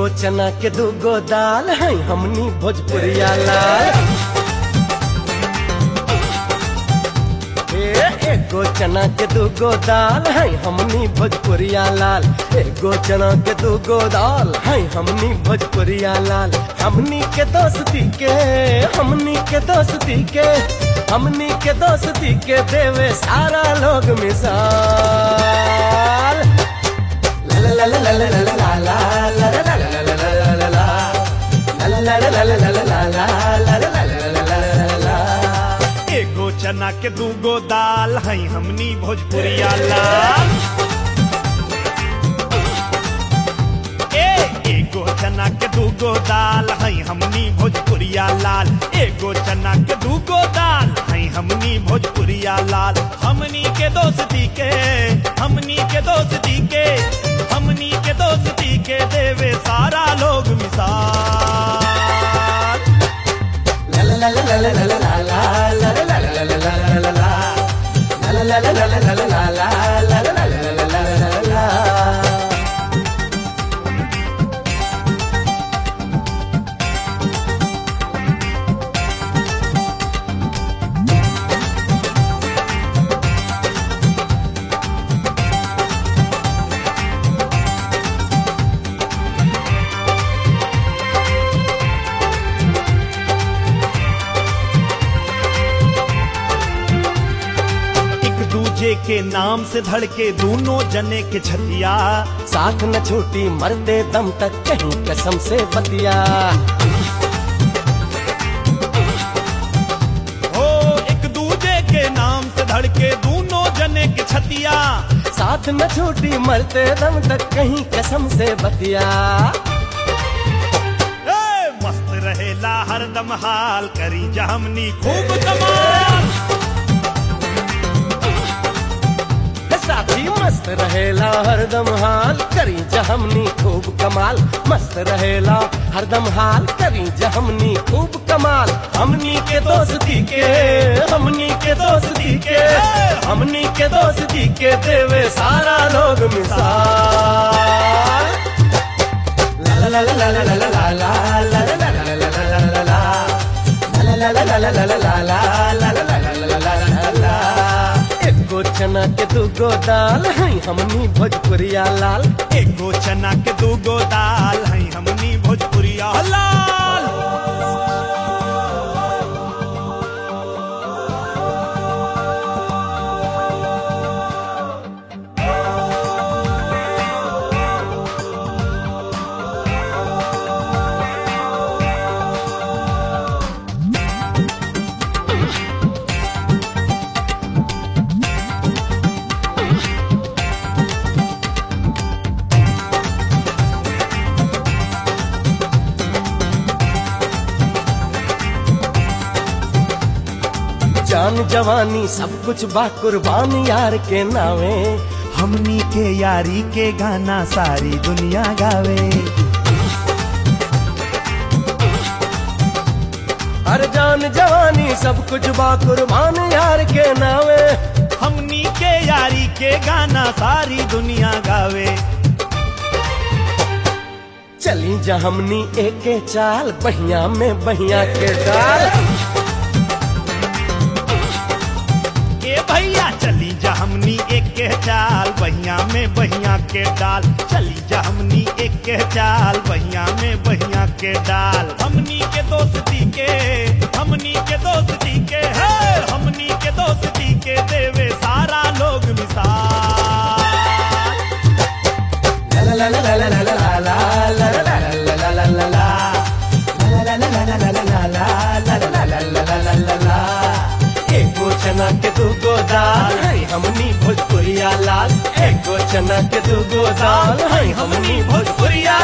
एगो चना के दूगो दाल है हमनी भोजपुरिया लाल। एगो चना के दूगो दाल है हमनी भोजपुरिया लाल। एगो चना के दूगो दाल है हमनी भोजपुरिया लाल। हमनी के दोस्ती के हमनी के दोस्ती के हमनी के दोस्ती के देवे सारा लोग मिसाल। ला ला ला ला ला ला ला ला ला ला ला ला ला ला। एगो चना के दूगो दाल है हमनी भोजपुरिया लाल। एगो चना के दूगो दाल है हमनी भोजपुरिया लाल। एगो चना के दूगो दाल है हमनी भोजपुरिया लाल। हमनी के दोस्ती के हमनी के दोस्ती के हमनी के दोस्ती के देवे सारा लोग मिसाल। ला ला ला ला ला ला ला ला ला ला ला ला ला ला ला ला ला ला ला। के नाम से धड़के दोनों जने के छतिया। साथ न छूटी मरते दम तक कहीं कसम से बतिया। हो एक दूजे के नाम से धड़के दोनों जने के छतिया। साथ न छूटी मरते दम तक कहीं कसम से बतिया। मस्त रहेला हरदम हाल करी जा हमनी खूब कमाल। साथी मस्त रहेला हरदम हाल करी जहमनी खूब कमाल। मस्त रहेला हरदम हाल करी जहमनी खूब कमाल। हमनी के दोस्ती के हमनी के दोस्ती के हमनी के दोस्ती के देवे सारा लोग मिसाल। ला ला ला ला ला ला ला ला ला ला ला ला ला ला। एगो चना के दूगो दाल है हमनी भोजपुरिया लाल। एगो चना के दूगो दाल है हमनी भोजपुरिया लाल। जान जवानी सब कुछ बा कुर्बान यार के नावे। हमनी के यारी के गाना सारी दुनिया गावे। हर जान जवानी सब कुछ बा कुर्बान यार के नावे। हमनी के यारी के गाना सारी दुनिया गावे। चली जा हमनी एके चाल बहिया में बहिया के डाल। भैया चली जा हमनी एक के चाल बहिया में बहिया के डाल। चली जा हमनी एक के चाल बहिया में बहिया के डाल। हमनी के दोस्ती के हमनी के दोस्ती के है हमनी के दोस्ती के देवे सारा लोग मिसाल। ला ला ला ला ला ला ला ला ला ला ला ला ला। एगो चना के दूगो दाल है हमनी भोजपुरिया लाल। एगो चना के दूगो दाल है हमनी भोजपुरिया